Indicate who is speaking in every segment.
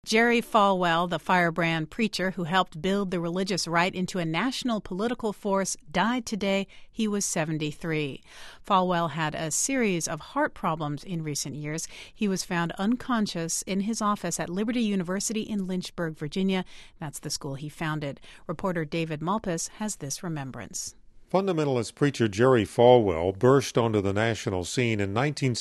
Speaker 1: Jerry Falwell, the firebrand preacher who helped build the religious right into a national political force, died today. He was 73. Falwell had a series of heart problems in recent years. He was found unconscious in his office at Liberty University in Lynchburg, Virginia. That's the school he founded. Reporter David Malpass has this remembrance.
Speaker 2: Fundamentalist preacher Jerry Falwell burst onto the national scene in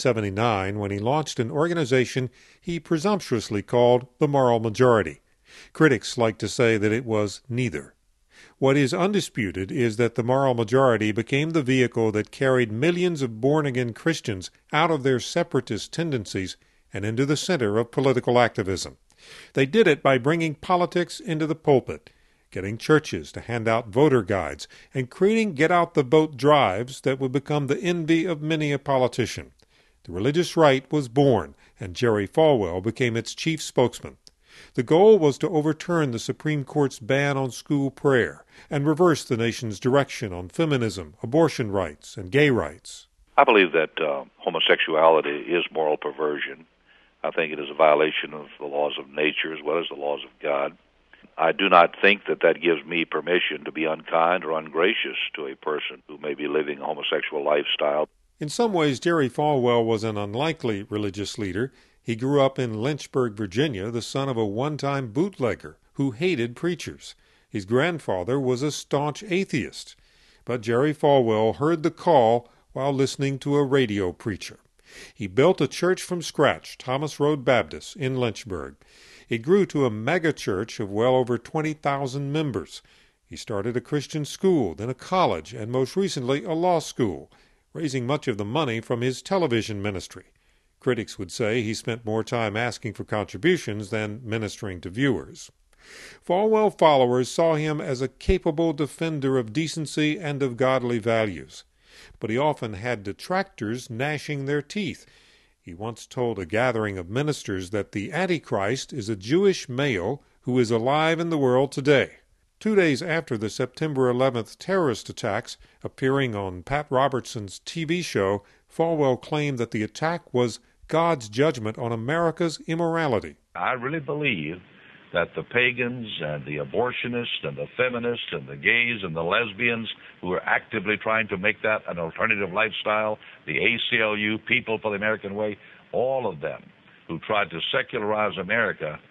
Speaker 2: 1979 when he launched an organization he presumptuously called the Moral Majority. Critics like to say that it was neither. What is undisputed is that the Moral Majority became the vehicle that carried millions of born-again Christians out of their separatist tendencies and into the center of political activism. They did it by bringing politics into the pulpit, getting churches to hand out voter guides, and creating get-out-the-vote drives that would become the envy of many a politician. The religious right was born, and Jerry Falwell became its chief spokesman. The goal was to overturn the Supreme Court's ban on school prayer and reverse the nation's direction on feminism, abortion rights, and gay rights.
Speaker 3: I believe that homosexuality is moral perversion. I think it is a violation of the laws of nature as well as the laws of God. I do not think that that gives me permission to be unkind or ungracious to a person who may be living a homosexual lifestyle.
Speaker 2: In some ways, Jerry Falwell was an unlikely religious leader. He grew up in Lynchburg, Virginia, the son of a one-time bootlegger who hated preachers. His grandfather was a staunch atheist. But Jerry Falwell heard the call while listening to a radio preacher. He built a church from scratch, Thomas Road Baptist, in Lynchburg. It grew to a mega-church of well over 20,000 members. He started a Christian school, then a college, and most recently a law school, raising much of the money from his television ministry. Critics would say he spent more time asking for contributions than ministering to viewers. Falwell followers saw him as a capable defender of decency and of godly values. But he often had detractors gnashing their teeth. He once told a gathering of ministers that the Antichrist is a Jewish male who is alive in the world today. 2 days after the September 11th terrorist attacks, appearing on Pat Robertson's TV show, Falwell claimed that the attack was God's judgment on America's immorality.
Speaker 4: I really believe that the pagans and the abortionists and the feminists and the gays and the lesbians who are actively trying to make that an alternative lifestyle, the ACLU, People for the American Way, all of them who tried to secularize America,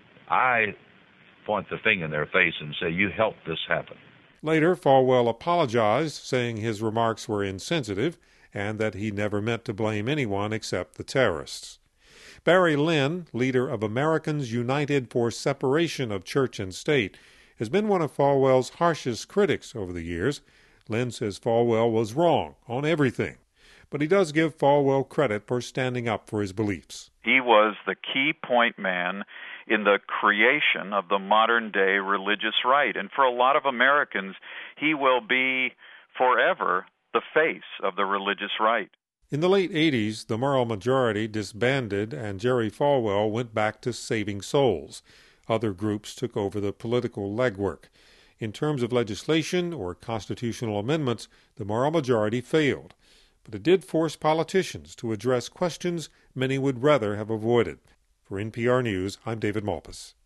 Speaker 4: I point the finger in their face and say, you helped this happen.
Speaker 2: Later, Falwell apologized, saying his remarks were insensitive and that he never meant to blame anyone except the terrorists. Barry Lynn, leader of Americans United for Separation of Church and State, has been one of Falwell's harshest critics over the years. Lynn says Falwell was wrong on everything, but he does give Falwell credit for standing up for his beliefs.
Speaker 5: He was the key point man in the creation of the modern-day religious right, and for a lot of Americans, he will be forever the face of the religious right.
Speaker 2: In the late 80s, the Moral Majority disbanded and Jerry Falwell went back to saving souls. Other groups took over the political legwork. In terms of legislation or constitutional amendments, the Moral Majority failed. But it did force politicians to address questions many would rather have avoided. For NPR News, I'm David Malpass.